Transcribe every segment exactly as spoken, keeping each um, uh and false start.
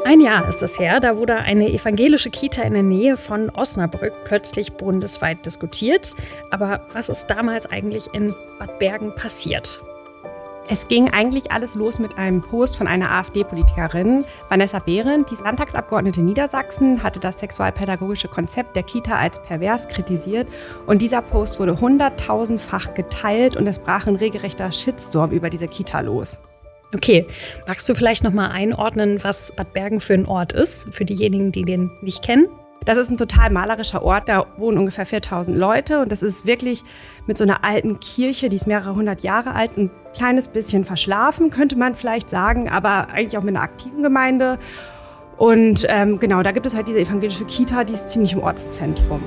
Ein Jahr ist es her, da wurde eine evangelische Kita in der Nähe von Osnabrück plötzlich bundesweit diskutiert. Aber was ist damals eigentlich in Bad Bergen passiert? Es ging eigentlich alles los mit einem Post von einer AfD-Politikerin, Vanessa Behrendt. Die Landtagsabgeordnete Niedersachsen hatte das sexualpädagogische Konzept der Kita als pervers kritisiert. Und dieser Post wurde hunderttausendfach geteilt und es brach ein regelrechter Shitstorm über diese Kita los. Okay, magst du vielleicht noch mal einordnen, was Bad Bergen für ein Ort ist, für diejenigen, die den nicht kennen? Das ist ein total malerischer Ort, da wohnen ungefähr viertausend Leute und das ist wirklich mit so einer alten Kirche, die ist mehrere hundert Jahre alt, ein kleines bisschen verschlafen, könnte man vielleicht sagen, aber eigentlich auch mit einer aktiven Gemeinde. Und ähm, genau, da gibt es halt diese evangelische Kita, die ist ziemlich im Ortszentrum.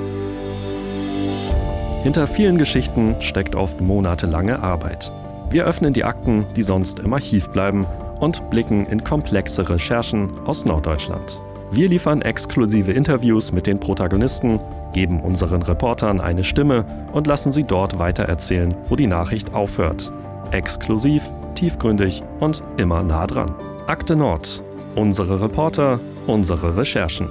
Hinter vielen Geschichten steckt oft monatelange Arbeit. Wir öffnen die Akten, die sonst im Archiv bleiben, und blicken in komplexe Recherchen aus Norddeutschland. Wir liefern exklusive Interviews mit den Protagonisten, geben unseren Reportern eine Stimme und lassen sie dort weitererzählen, wo die Nachricht aufhört. Exklusiv, tiefgründig und immer nah dran. Akte Nord. Unsere Reporter, unsere Recherchen.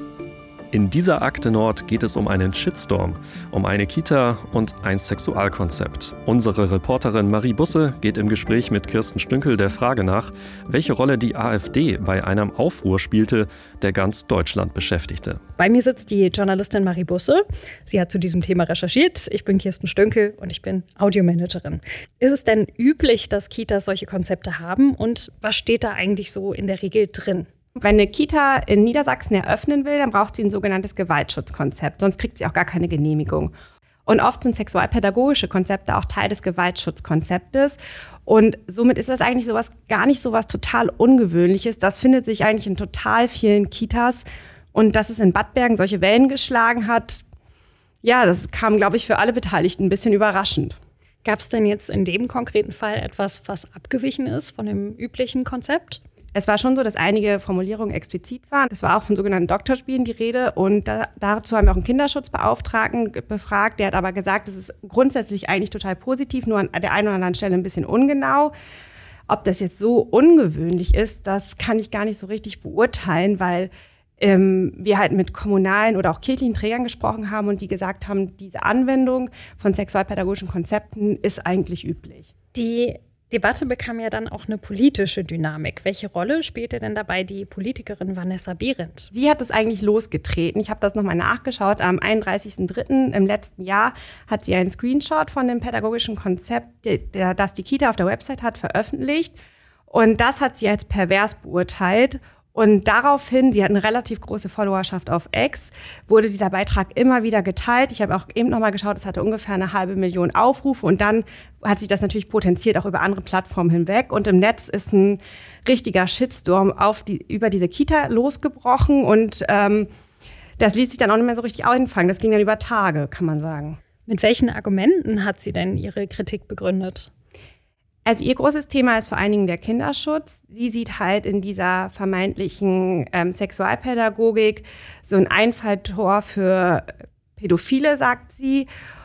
In dieser Akte Nord geht es um einen Shitstorm, um eine Kita und ein Sexualkonzept. Unsere Reporterin Marie Busse geht im Gespräch mit Kirsten Stünkel der Frage nach, welche Rolle die AfD bei einem Aufruhr spielte, der ganz Deutschland beschäftigte. Bei mir sitzt die Journalistin Marie Busse. Sie hat zu diesem Thema recherchiert. Ich bin Kirsten Stünkel und ich bin Audiomanagerin. Ist es denn üblich, dass Kitas solche Konzepte haben und was steht da eigentlich so in der Regel drin? Wenn eine Kita in Niedersachsen eröffnen will, dann braucht sie ein sogenanntes Gewaltschutzkonzept, sonst kriegt sie auch gar keine Genehmigung. Und oft sind sexualpädagogische Konzepte auch Teil des Gewaltschutzkonzeptes. Und somit ist das eigentlich sowas, gar nicht so was total Ungewöhnliches. Das findet sich eigentlich in total vielen Kitas. Und dass es in Bad Bergen solche Wellen geschlagen hat, ja, das kam, glaube ich, für alle Beteiligten ein bisschen überraschend. Gab es denn jetzt in dem konkreten Fall etwas, was abgewichen ist von dem üblichen Konzept? Es war schon so, dass einige Formulierungen explizit waren. Es war auch von sogenannten Doktorspielen die Rede. Und da, dazu haben wir auch einen Kinderschutzbeauftragten befragt. Der hat aber gesagt, es ist grundsätzlich eigentlich total positiv, nur an der einen oder anderen Stelle ein bisschen ungenau. Ob das jetzt so ungewöhnlich ist, das kann ich gar nicht so richtig beurteilen, weil ähm, wir halt mit kommunalen oder auch kirchlichen Trägern gesprochen haben und die gesagt haben, diese Anwendung von sexualpädagogischen Konzepten ist eigentlich üblich. Die Debatte bekam ja dann auch eine politische Dynamik. Welche Rolle spielte denn dabei die Politikerin Vanessa Behrendt? Sie hat es eigentlich losgetreten. Ich habe das nochmal nachgeschaut. Am einunddreißigsten dritten im letzten Jahr hat sie einen Screenshot von dem pädagogischen Konzept, der, das die Kita auf der Website hat, veröffentlicht. Und das hat sie als pervers beurteilt. Und daraufhin, sie hat eine relativ große Followerschaft auf X, wurde dieser Beitrag immer wieder geteilt. Ich habe auch eben noch mal geschaut, es hatte ungefähr eine halbe Million Aufrufe. Und dann hat sich das natürlich potenziert, auch über andere Plattformen hinweg. Und im Netz ist ein richtiger Shitstorm auf die, über diese Kita losgebrochen. Und ähm, das ließ sich dann auch nicht mehr so richtig einfangen. Das ging dann über Tage, kann man sagen. Mit welchen Argumenten hat sie denn ihre Kritik begründet? Also ihr großes Thema ist vor allen Dingen der Kinderschutz. Sie sieht halt in dieser vermeintlichen ähm, Sexualpädagogik so ein Einfalltor für Pädophile, sagt sie.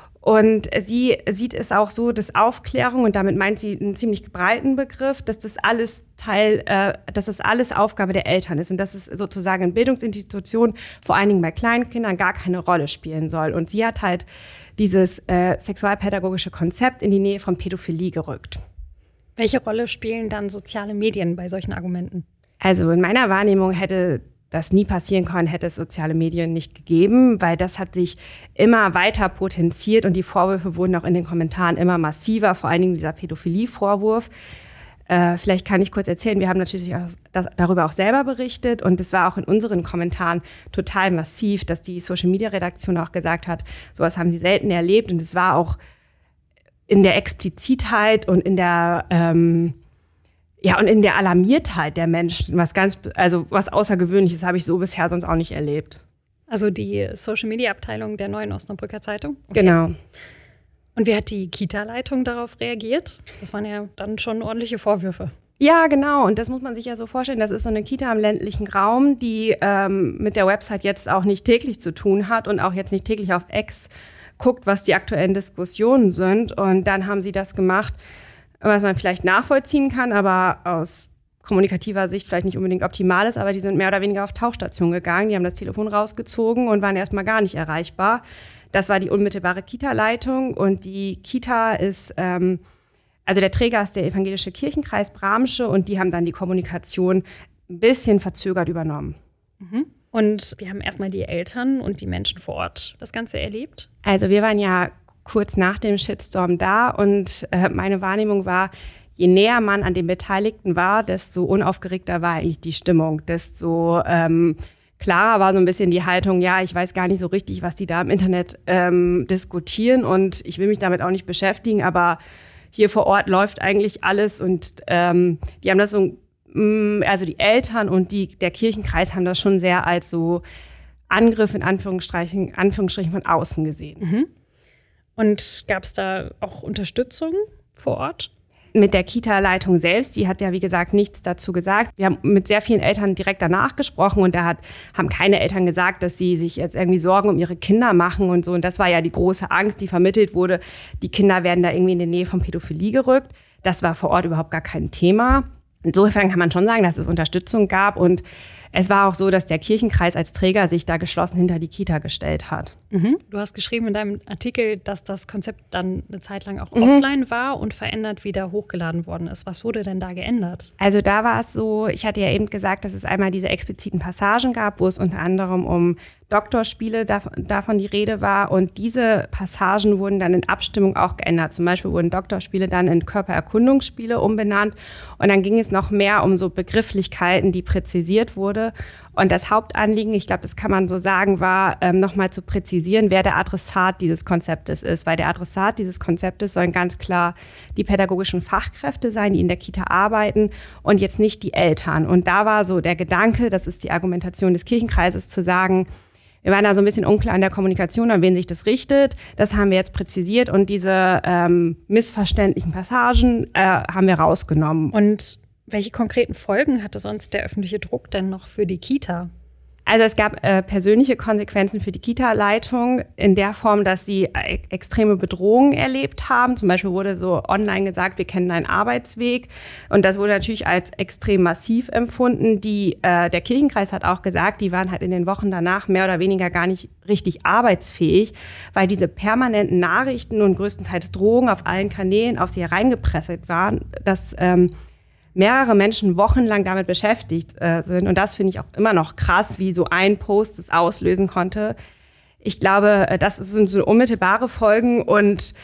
Und sie sieht es auch so, dass Aufklärung, und damit meint sie einen ziemlich breiten Begriff, dass das alles Teil, äh, dass das alles Aufgabe der Eltern ist und dass es sozusagen in Bildungsinstitutionen, vor allen Dingen bei kleinen Kindern, gar keine Rolle spielen soll. Und sie hat halt dieses äh, sexualpädagogische Konzept in die Nähe von Pädophilie gerückt. Welche Rolle spielen dann soziale Medien bei solchen Argumenten? Also in meiner Wahrnehmung hätte das nie passieren können, hätte es soziale Medien nicht gegeben, weil das hat sich immer weiter potenziert und die Vorwürfe wurden auch in den Kommentaren immer massiver, vor allen Dingen dieser Pädophilie-Vorwurf. Äh, vielleicht kann ich kurz erzählen, wir haben natürlich auch das, darüber auch selber berichtet und es war auch in unseren Kommentaren total massiv, dass die Social-Media-Redaktion auch gesagt hat, sowas haben sie selten erlebt und es war auch in der Explizitheit und in der ähm, ja und in der Alarmiertheit der Menschen, was ganz, also was Außergewöhnliches habe ich so bisher sonst auch nicht erlebt. Also die Social-Media-Abteilung der Neuen Osnabrücker Zeitung? Okay. Genau. Und wie hat die Kita-Leitung darauf reagiert? Das waren ja dann schon ordentliche Vorwürfe. Ja, genau. Und das muss man sich ja so vorstellen. Das ist so eine Kita im ländlichen Raum, die ähm, mit der Website jetzt auch nicht täglich zu tun hat und auch jetzt nicht täglich auf X guckt, was die aktuellen Diskussionen sind. Und dann haben sie das gemacht, was man vielleicht nachvollziehen kann, aber aus kommunikativer Sicht vielleicht nicht unbedingt optimal ist, aber die sind mehr oder weniger auf Tauchstation gegangen. Die haben das Telefon rausgezogen und waren erstmal gar nicht erreichbar. Das war die unmittelbare Kita-Leitung und die Kita ist, ähm, also der Träger ist der evangelische Kirchenkreis Bramsche und die haben dann die Kommunikation ein bisschen verzögert übernommen. Mhm. Und wir haben erstmal die Eltern und die Menschen vor Ort das Ganze erlebt. Also wir waren ja kurz nach dem Shitstorm da und äh, meine Wahrnehmung war, je näher man an den Beteiligten war, desto unaufgeregter war eigentlich die Stimmung, desto ähm, klarer war so ein bisschen die Haltung, ja, ich weiß gar nicht so richtig, was die da im Internet ähm, diskutieren und ich will mich damit auch nicht beschäftigen, aber hier vor Ort läuft eigentlich alles und ähm, die haben das so, mh, also die Eltern und die, der Kirchenkreis haben das schon sehr als so Angriff in Anführungsstrichen, Anführungsstrichen von außen gesehen. Mhm. Und gab es da auch Unterstützung vor Ort? Mit der Kita-Leitung selbst, die hat ja wie gesagt nichts dazu gesagt. Wir haben mit sehr vielen Eltern direkt danach gesprochen und da hat, haben keine Eltern gesagt, dass sie sich jetzt irgendwie Sorgen um ihre Kinder machen und so. Und das war ja die große Angst, die vermittelt wurde. Die Kinder werden da irgendwie in die Nähe von Pädophilie gerückt. Das war vor Ort überhaupt gar kein Thema. Insofern kann man schon sagen, dass es Unterstützung gab und es war auch so, dass der Kirchenkreis als Träger sich da geschlossen hinter die Kita gestellt hat. Mhm. Du hast geschrieben in deinem Artikel, dass das Konzept dann eine Zeit lang auch mhm. offline war und verändert wieder hochgeladen worden ist. Was wurde denn da geändert? Also da war es so, ich hatte ja eben gesagt, dass es einmal diese expliziten Passagen gab, wo es unter anderem um Doktorspiele davon die Rede war und diese Passagen wurden dann in Abstimmung auch geändert. Zum Beispiel wurden Doktorspiele dann in Körpererkundungsspiele umbenannt und dann ging es noch mehr um so Begrifflichkeiten, die präzisiert wurde. Und das Hauptanliegen, ich glaube, das kann man so sagen, war, ähm, nochmal zu präzisieren, wer der Adressat dieses Konzeptes ist. Weil der Adressat dieses Konzeptes sollen ganz klar die pädagogischen Fachkräfte sein, die in der Kita arbeiten und jetzt nicht die Eltern. Und da war so der Gedanke, das ist die Argumentation des Kirchenkreises, zu sagen, wir waren da so ein bisschen unklar in der Kommunikation, an wen sich das richtet. Das haben wir jetzt präzisiert und diese ähm, missverständlichen Passagen äh, haben wir rausgenommen. Und welche konkreten Folgen hatte sonst der öffentliche Druck denn noch für die Kita? Also es gab äh, persönliche Konsequenzen für die Kita-Leitung in der Form, dass sie äh, extreme Bedrohungen erlebt haben. Zum Beispiel wurde so online gesagt, wir kennen deinen Arbeitsweg. Und das wurde natürlich als extrem massiv empfunden. Die, äh, der Kirchenkreis hat auch gesagt, die waren halt in den Wochen danach mehr oder weniger gar nicht richtig arbeitsfähig, weil diese permanenten Nachrichten und größtenteils Drohungen auf allen Kanälen auf sie hereingepresselt waren, dass ähm, mehrere Menschen wochenlang damit beschäftigt äh, sind. Und das finde ich auch immer noch krass, wie so ein Post es auslösen konnte. Ich glaube, das sind so unmittelbare Folgen. Und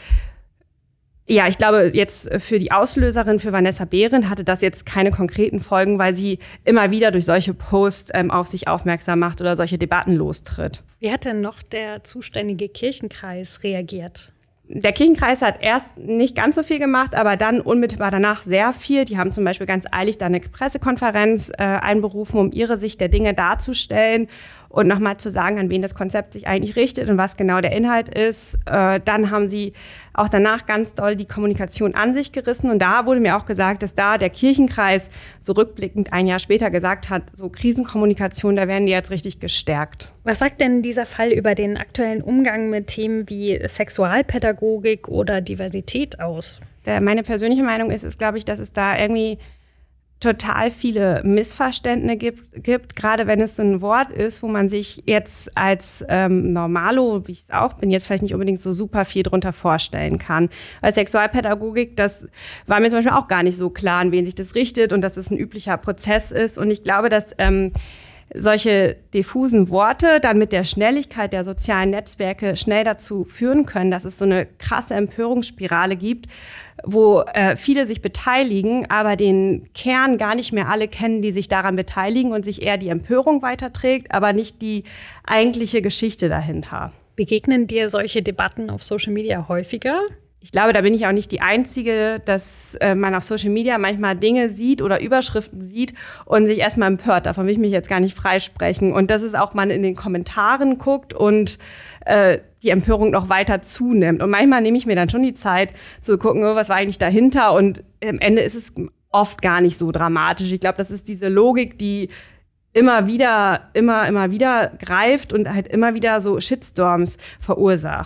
ja, ich glaube, jetzt für die Auslöserin, für Vanessa Behrendt, hatte das jetzt keine konkreten Folgen, weil sie immer wieder durch solche Posts ähm, auf sich aufmerksam macht oder solche Debatten lostritt. Wie hat denn noch der zuständige Kirchenkreis reagiert? Der Kirchenkreis hat erst nicht ganz so viel gemacht, aber dann unmittelbar danach sehr viel. Die haben zum Beispiel ganz eilig da eine Pressekonferenz äh, einberufen, um ihre Sicht der Dinge darzustellen und nochmal zu sagen, an wen das Konzept sich eigentlich richtet und was genau der Inhalt ist. Äh, dann haben sie auch danach ganz doll die Kommunikation an sich gerissen. Und da wurde mir auch gesagt, dass da der Kirchenkreis so rückblickend ein Jahr später gesagt hat, so Krisenkommunikation, da werden die jetzt richtig gestärkt. Was sagt denn dieser Fall über den aktuellen Umgang mit Themen wie Sexualpädagogik oder Diversität aus? Meine persönliche Meinung ist, ist, glaube ich, dass es da irgendwie total viele Missverständnisse gibt, gibt, gerade wenn es so ein Wort ist, wo man sich jetzt als ähm, Normalo, wie ich es auch bin, jetzt vielleicht nicht unbedingt so super viel drunter vorstellen kann. Weil Sexualpädagogik, das war mir zum Beispiel auch gar nicht so klar, an wen sich das richtet und dass es ein üblicher Prozess ist. Und ich glaube, dass ähm, solche diffusen Worte dann mit der Schnelligkeit der sozialen Netzwerke schnell dazu führen können, dass es so eine krasse Empörungsspirale gibt, wo äh, viele sich beteiligen, aber den Kern gar nicht mehr alle kennen, die sich daran beteiligen und sich eher die Empörung weiterträgt, aber nicht die eigentliche Geschichte dahinter. Begegnen dir solche Debatten auf Social Media häufiger? Ich glaube, da bin ich auch nicht die Einzige, dass äh, man auf Social Media manchmal Dinge sieht oder Überschriften sieht und sich erstmal empört. Davon will ich mich jetzt gar nicht freisprechen. Und dass es auch man in den Kommentaren guckt und äh, die Empörung noch weiter zunimmt. Und manchmal nehme ich mir dann schon die Zeit zu gucken, oh, was war eigentlich dahinter? Und am Ende ist es oft gar nicht so dramatisch. Ich glaube, das ist diese Logik, die immer wieder, immer, immer wieder greift und halt immer wieder so Shitstorms verursacht.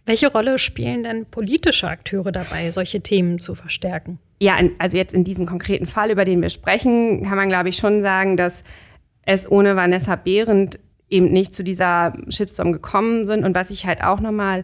Welche Rolle spielen denn politische Akteure dabei, solche Themen zu verstärken? Ja, also jetzt in diesem konkreten Fall, über den wir sprechen, kann man, glaube ich, schon sagen, dass es ohne Vanessa Behrendt eben nicht zu dieser Shitstorm gekommen sind. Und was ich halt auch nochmal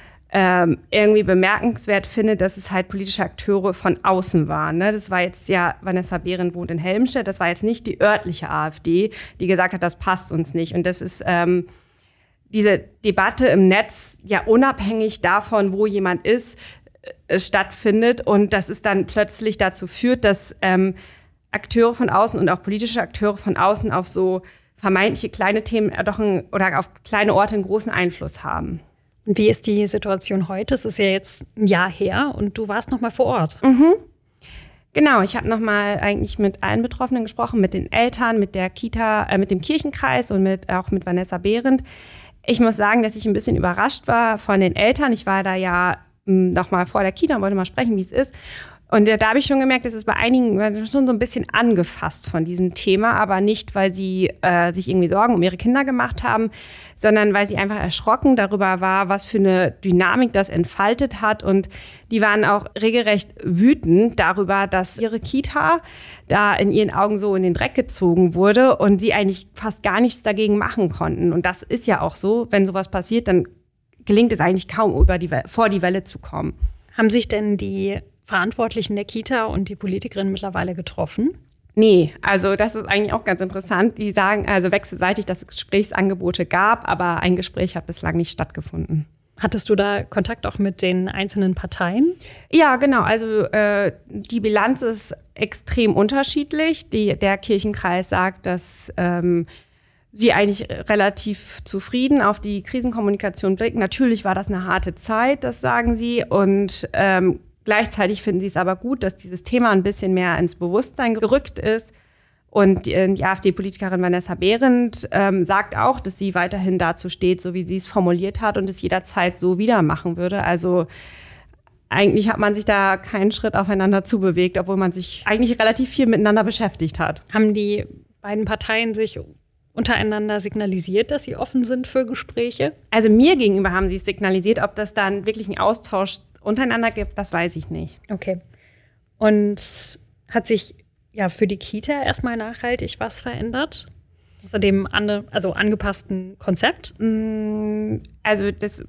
ähm, irgendwie bemerkenswert finde, dass es halt politische Akteure von außen waren. Ne? Das war jetzt ja, Vanessa Behrendt wohnt in Helmstedt, das war jetzt nicht die örtliche AfD, die gesagt hat, das passt uns nicht. Und das ist ähm, diese Debatte im Netz ja unabhängig davon, wo jemand ist, äh, stattfindet. Und dass es dann plötzlich dazu führt, dass ähm, Akteure von außen und auch politische Akteure von außen auf so vermeintliche kleine Themen doch ein, oder auf kleine Orte einen großen Einfluss haben. Und wie ist die Situation heute? Es ist ja jetzt ein Jahr her und du warst noch mal vor Ort. Mhm. Genau, ich habe noch mal eigentlich mit allen Betroffenen gesprochen, mit den Eltern, mit der Kita, äh, mit dem Kirchenkreis und mit, auch mit Vanessa Behrendt. Ich muss sagen, dass ich ein bisschen überrascht war von den Eltern. Ich war da ja mh, noch mal vor der Kita und wollte mal sprechen, wie es ist. Und da habe ich schon gemerkt, dass es bei einigen schon so ein bisschen angefasst von diesem Thema, aber nicht, weil sie äh, sich irgendwie Sorgen um ihre Kinder gemacht haben, sondern weil sie einfach erschrocken darüber war, was für eine Dynamik das entfaltet hat. Und die waren auch regelrecht wütend darüber, dass ihre Kita da in ihren Augen so in den Dreck gezogen wurde und sie eigentlich fast gar nichts dagegen machen konnten. Und das ist ja auch so, wenn sowas passiert, dann gelingt es eigentlich kaum, über die, vor die Welle zu kommen. Haben sich denn die Verantwortlichen der Kita und die Politikerinnen mittlerweile getroffen? Nee, also das ist eigentlich auch ganz interessant. Die sagen also wechselseitig, dass es Gesprächsangebote gab, aber ein Gespräch hat bislang nicht stattgefunden. Hattest du da Kontakt auch mit den einzelnen Parteien? Ja, genau. Also äh, die Bilanz ist extrem unterschiedlich. Die, der Kirchenkreis sagt, dass ähm, sie eigentlich relativ zufrieden auf die Krisenkommunikation blicken. Natürlich war das eine harte Zeit, das sagen sie. Und ähm, gleichzeitig finden sie es aber gut, dass dieses Thema ein bisschen mehr ins Bewusstsein gerückt ist. Und die, die AfD-Politikerin Vanessa Behrendt ähm, sagt auch, dass sie weiterhin dazu steht, so wie sie es formuliert hat und es jederzeit so wieder machen würde. Also eigentlich hat man sich da keinen Schritt aufeinander zubewegt, obwohl man sich eigentlich relativ viel miteinander beschäftigt hat. Haben die beiden Parteien sich untereinander signalisiert, dass sie offen sind für Gespräche? Also mir gegenüber haben sie es signalisiert. Ob das dann wirklich einen Austausch untereinander gibt, das weiß ich nicht. Okay. Und hat sich ja für die Kita erstmal nachhaltig was verändert? Außer dem ande, also angepassten Konzept? Also das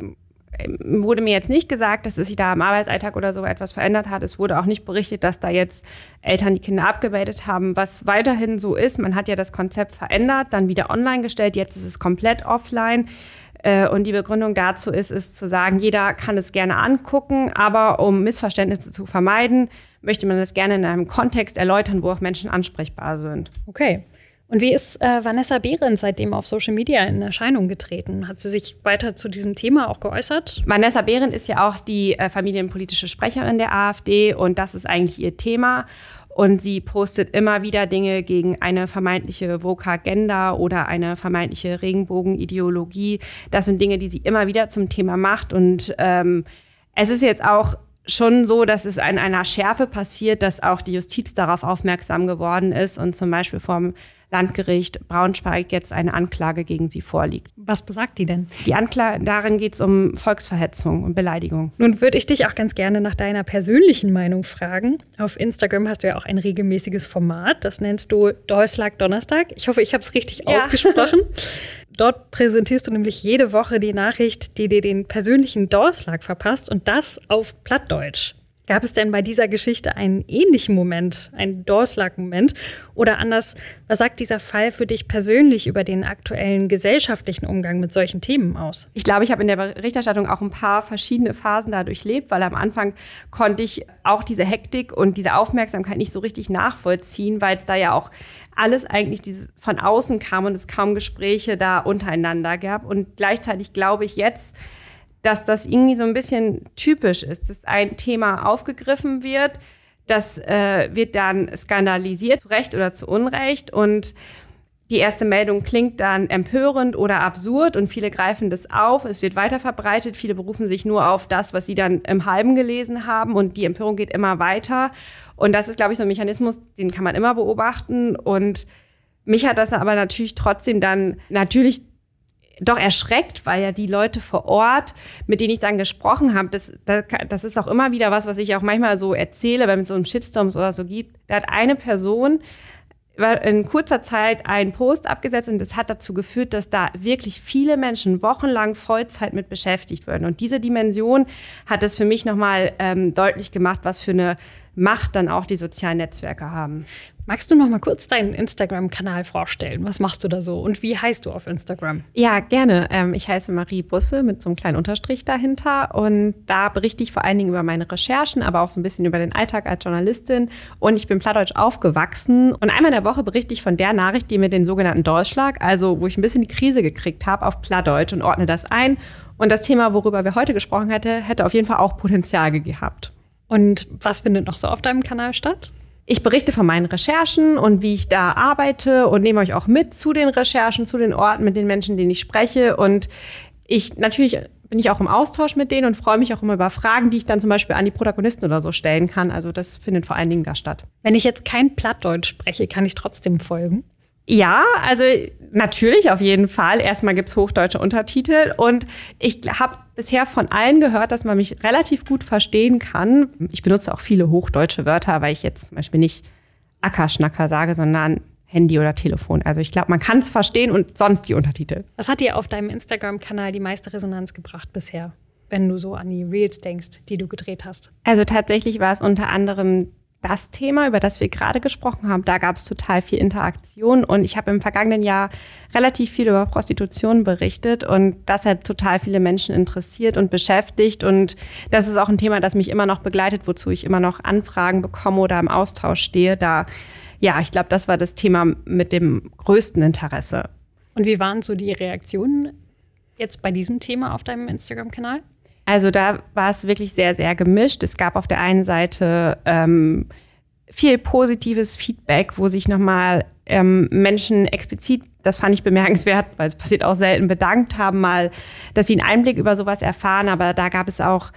wurde mir jetzt nicht gesagt, dass es sich da im Arbeitsalltag oder so etwas verändert hat. Es wurde auch nicht berichtet, dass da jetzt Eltern die Kinder abgemeldet haben. Was weiterhin so ist, man hat ja das Konzept verändert, dann wieder online gestellt, jetzt ist es komplett offline. Und die Begründung dazu ist, ist zu sagen, jeder kann es gerne angucken, aber um Missverständnisse zu vermeiden, möchte man das gerne in einem Kontext erläutern, wo auch Menschen ansprechbar sind. Okay. Und wie ist äh, Vanessa Behrendt seitdem auf Social Media in Erscheinung getreten? Hat sie sich weiter zu diesem Thema auch geäußert? Vanessa Behrendt ist ja auch die äh, familienpolitische Sprecherin der AfD und das ist eigentlich ihr Thema. Und sie postet immer wieder Dinge gegen eine vermeintliche Woke Agenda oder eine vermeintliche Regenbogenideologie. Das sind Dinge, die sie immer wieder zum Thema macht. Und ähm, es ist jetzt auch schon so, dass es in einer Schärfe passiert, dass auch die Justiz darauf aufmerksam geworden ist und zum Beispiel vom Landgericht Braunschweig jetzt eine Anklage gegen sie vorliegt. Was besagt die denn? Die Anklage, darin geht es um Volksverhetzung und Beleidigung. Nun würde ich dich auch ganz gerne nach deiner persönlichen Meinung fragen. Auf Instagram hast du ja auch ein regelmäßiges Format, das nennst du Dolslag Donnerstag. Ich hoffe, ich habe es richtig ja. ausgesprochen. Dort präsentierst du nämlich jede Woche die Nachricht, die dir den persönlichen Dolslag verpasst und das auf Plattdeutsch. Gab es denn bei dieser Geschichte einen ähnlichen Moment, einen Dolslag-Moment? Oder anders, was sagt dieser Fall für dich persönlich über den aktuellen gesellschaftlichen Umgang mit solchen Themen aus? Ich glaube, ich habe in der Berichterstattung auch ein paar verschiedene Phasen da durchlebt, weil am Anfang konnte ich auch diese Hektik und diese Aufmerksamkeit nicht so richtig nachvollziehen, weil es da ja auch alles eigentlich dieses von außen kam und es kaum Gespräche da untereinander gab. Und gleichzeitig glaube ich jetzt, dass das irgendwie so ein bisschen typisch ist, dass ein Thema aufgegriffen wird, das äh, wird dann skandalisiert, zu Recht oder zu Unrecht und die erste Meldung klingt dann empörend oder absurd und viele greifen das auf, es wird weiterverbreitet, viele berufen sich nur auf das, was sie dann im Halben gelesen haben und die Empörung geht immer weiter und das ist, glaube ich, so ein Mechanismus, den kann man immer beobachten und mich hat das aber natürlich trotzdem dann natürlich doch erschreckt, weil ja die Leute vor Ort, mit denen ich dann gesprochen habe, das, das, das ist auch immer wieder was, was ich auch manchmal so erzähle, wenn es so einen Shitstorms oder so gibt. Da hat eine Person in kurzer Zeit einen Post abgesetzt und das hat dazu geführt, dass da wirklich viele Menschen wochenlang Vollzeit mit beschäftigt werden. Und diese Dimension hat es für mich nochmal ähm, deutlich gemacht, was für eine Macht dann auch die sozialen Netzwerke haben. Magst du noch mal kurz deinen Instagram-Kanal vorstellen? Was machst du da so und wie heißt du auf Instagram? Ja, gerne. Ähm, ich heiße Marie Busse mit so einem kleinen Unterstrich dahinter und da berichte ich vor allen Dingen über meine Recherchen, aber auch so ein bisschen über den Alltag als Journalistin und ich bin plattdeutsch aufgewachsen und einmal in der Woche berichte ich von der Nachricht, die mir den sogenannten Dolchschlag, also wo ich ein bisschen die Krise gekriegt habe, auf Plattdeutsch und ordne das ein und das Thema, worüber wir heute gesprochen hätten, hätte auf jeden Fall auch Potenzial gehabt. Und was findet noch so auf deinem Kanal statt? Ich berichte von meinen Recherchen und wie ich da arbeite und nehme euch auch mit zu den Recherchen, zu den Orten, mit den Menschen, denen ich spreche. Und ich natürlich bin ich auch im Austausch mit denen und freue mich auch immer über Fragen, die ich dann zum Beispiel an die Protagonisten oder so stellen kann. Also das findet vor allen Dingen da statt. Wenn ich jetzt kein Plattdeutsch spreche, kann ich trotzdem folgen? Ja, also natürlich auf jeden Fall. Erstmal gibt's hochdeutsche Untertitel und ich habe bisher von allen gehört, dass man mich relativ gut verstehen kann. Ich benutze auch viele hochdeutsche Wörter, weil ich jetzt zum Beispiel nicht Ackerschnacker sage, sondern Handy oder Telefon. Also ich glaube, man kann es verstehen und sonst die Untertitel. Was hat dir auf deinem Instagram-Kanal die meiste Resonanz gebracht bisher, wenn du so an die Reels denkst, die du gedreht hast? Also tatsächlich war es unter anderem das Thema, über das wir gerade gesprochen haben. Da gab es total viel Interaktion und ich habe im vergangenen Jahr relativ viel über Prostitution berichtet und das hat total viele Menschen interessiert und beschäftigt und das ist auch ein Thema, das mich immer noch begleitet, wozu ich immer noch Anfragen bekomme oder im Austausch stehe. Da, ja, ich glaube, das war das Thema mit dem größten Interesse. Und wie waren so die Reaktionen jetzt bei diesem Thema auf deinem Instagram-Kanal? Also da war es wirklich sehr, sehr gemischt. Es gab auf der einen Seite ähm, viel positives Feedback, wo sich nochmal ähm, Menschen explizit, das fand ich bemerkenswert, weil es passiert auch selten, bedankt haben mal, dass sie einen Einblick über sowas erfahren. Aber da gab es auch,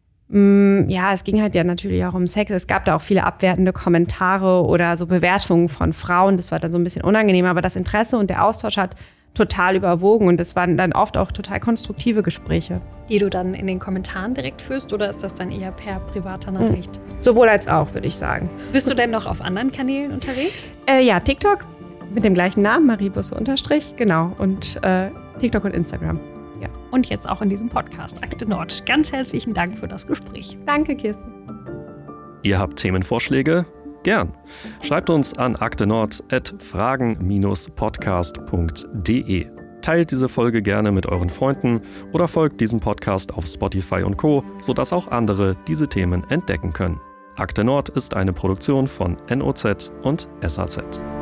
mh, ja, es ging halt ja natürlich auch um Sex. Es gab da auch viele abwertende Kommentare oder so Bewertungen von Frauen. Das war dann so ein bisschen unangenehm. Aber das Interesse und der Austausch hat total überwogen und das waren dann oft auch total konstruktive Gespräche. Die du dann in den Kommentaren direkt führst oder ist das dann eher per privater Nachricht? Mhm. Sowohl als auch, würde ich sagen. Bist du denn noch auf anderen Kanälen unterwegs? Äh, ja, TikTok mit dem gleichen Namen, Marie Busse unterstrich, genau. Und äh, TikTok und Instagram, ja. Und jetzt auch in diesem Podcast Akte Nord. Ganz herzlichen Dank für das Gespräch. Danke, Kirsten. Ihr habt Themenvorschläge? Gern. Schreibt uns an aktenord at fragen Bindestrich podcast punkt de. Teilt diese Folge gerne mit euren Freunden oder folgt diesem Podcast auf Spotify und Co., sodass auch andere diese Themen entdecken können. Akte Nord ist eine Produktion von N O Z und S A Z.